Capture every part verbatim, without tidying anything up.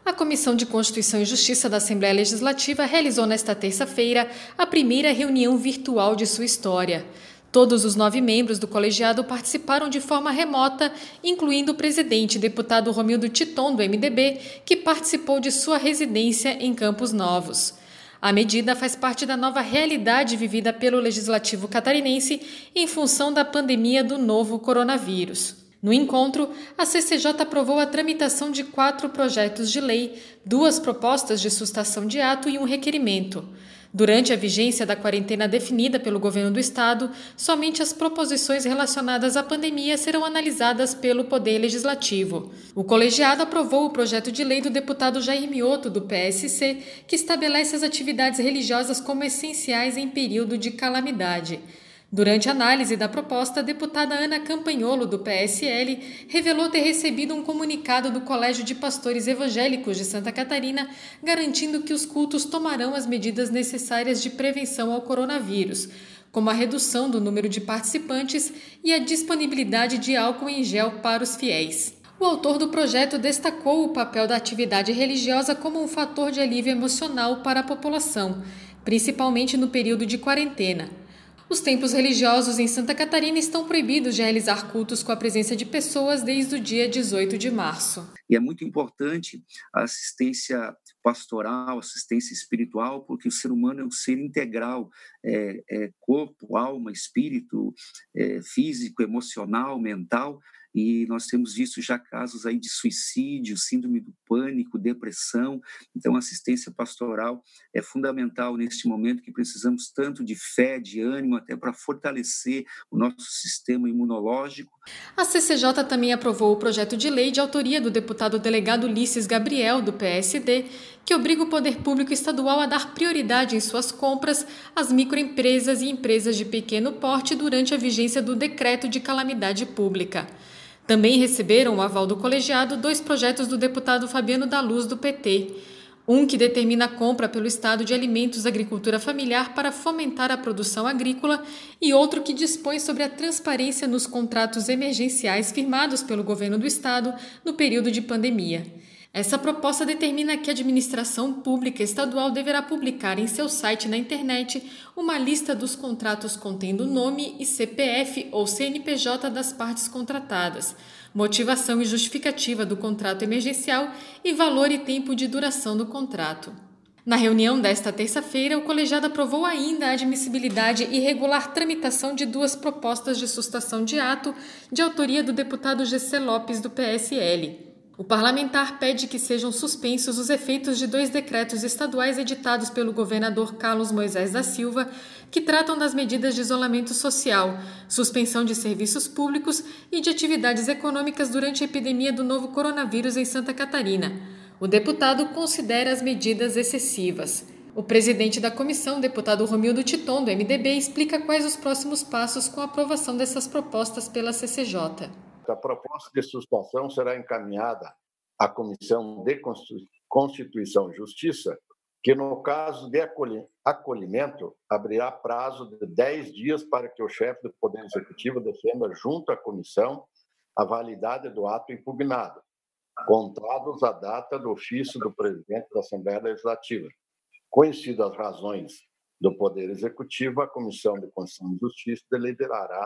A Comissão de Constituição e Justiça da Assembleia Legislativa realizou nesta terça-feira a primeira reunião virtual de sua história. Todos os nove membros do colegiado participaram de forma remota, incluindo o presidente, deputado Romildo Titon, do M D B, que participou de sua residência em Campos Novos. A medida faz parte da nova realidade vivida pelo Legislativo catarinense em função da pandemia do novo coronavírus. No encontro, a C C J aprovou a tramitação de quatro projetos de lei, duas propostas de sustação de ato e um requerimento. Durante a vigência da quarentena definida pelo governo do estado, somente as proposições relacionadas à pandemia serão analisadas pelo Poder Legislativo. O colegiado aprovou o projeto de lei do deputado Jair Mioto, do P S C, que estabelece as atividades religiosas como essenciais em período de calamidade. Durante a análise da proposta, a deputada Ana Campanholo, do P S L, revelou ter recebido um comunicado do Colégio de Pastores Evangélicos de Santa Catarina, garantindo que os cultos tomarão as medidas necessárias de prevenção ao coronavírus, como a redução do número de participantes e a disponibilidade de álcool em gel para os fiéis. O autor do projeto destacou o papel da atividade religiosa como um fator de alívio emocional para a população, principalmente no período de quarentena. Os templos religiosos em Santa Catarina estão proibidos de realizar cultos com a presença de pessoas desde o dia dezoito de março. E é muito importante a assistência pastoral, assistência espiritual, porque o ser humano é um ser integral, é, é corpo, alma, espírito, é, físico, emocional, mental. E nós temos visto já casos aí de suicídio, síndrome do pânico, depressão. Então, a assistência pastoral é fundamental neste momento que precisamos tanto de fé, de ânimo, até para fortalecer o nosso sistema imunológico. A C C J também aprovou o projeto de lei de autoria do deputado delegado Ulisses Gabriel, do P S D, que obriga o poder público estadual a dar prioridade em suas compras às microempresas e empresas de pequeno porte durante a vigência do decreto de calamidade pública. Também receberam o aval do colegiado dois projetos do deputado Fabiano da Luz, do P T. Um que determina a compra pelo Estado de alimentos da agricultura familiar para fomentar a produção agrícola e outro que dispõe sobre a transparência nos contratos emergenciais firmados pelo governo do Estado no período de pandemia. Essa proposta determina que a administração pública estadual deverá publicar em seu site na internet uma lista dos contratos contendo nome e C P F ou C N P J das partes contratadas, motivação e justificativa do contrato emergencial e valor e tempo de duração do contrato. Na reunião desta terça-feira, o colegiado aprovou ainda a admissibilidade e regular tramitação de duas propostas de sustação de ato de autoria do deputado G C Lopes, do P S L. O parlamentar pede que sejam suspensos os efeitos de dois decretos estaduais editados pelo governador Carlos Moisés da Silva, que tratam das medidas de isolamento social, suspensão de serviços públicos e de atividades econômicas durante a epidemia do novo coronavírus em Santa Catarina. O deputado considera as medidas excessivas. O presidente da comissão, deputado Romildo Titon, do M D B, explica quais os próximos passos com a aprovação dessas propostas pela C C J. A proposta de sustação será encaminhada à Comissão de Constituição e Justiça, que, no caso de acolhimento, abrirá prazo de dez dias para que o chefe do Poder Executivo defenda junto à comissão a validade do ato impugnado, contados a data do ofício do presidente da Assembleia Legislativa. Conhecidas as razões do Poder Executivo, a Comissão de Constituição e Justiça deliberará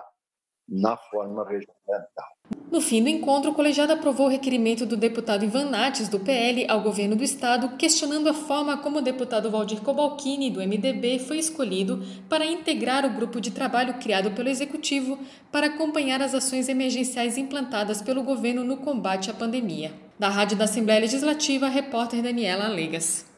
na forma regimental. No fim do encontro, o colegiado aprovou o requerimento do deputado Ivan Nates, do P L, ao governo do estado, questionando a forma como o deputado Valdir Cobalcini, do M D B, foi escolhido para integrar o grupo de trabalho criado pelo Executivo para acompanhar as ações emergenciais implantadas pelo governo no combate à pandemia. Da Rádio da Assembleia Legislativa, a repórter Daniela Alegas.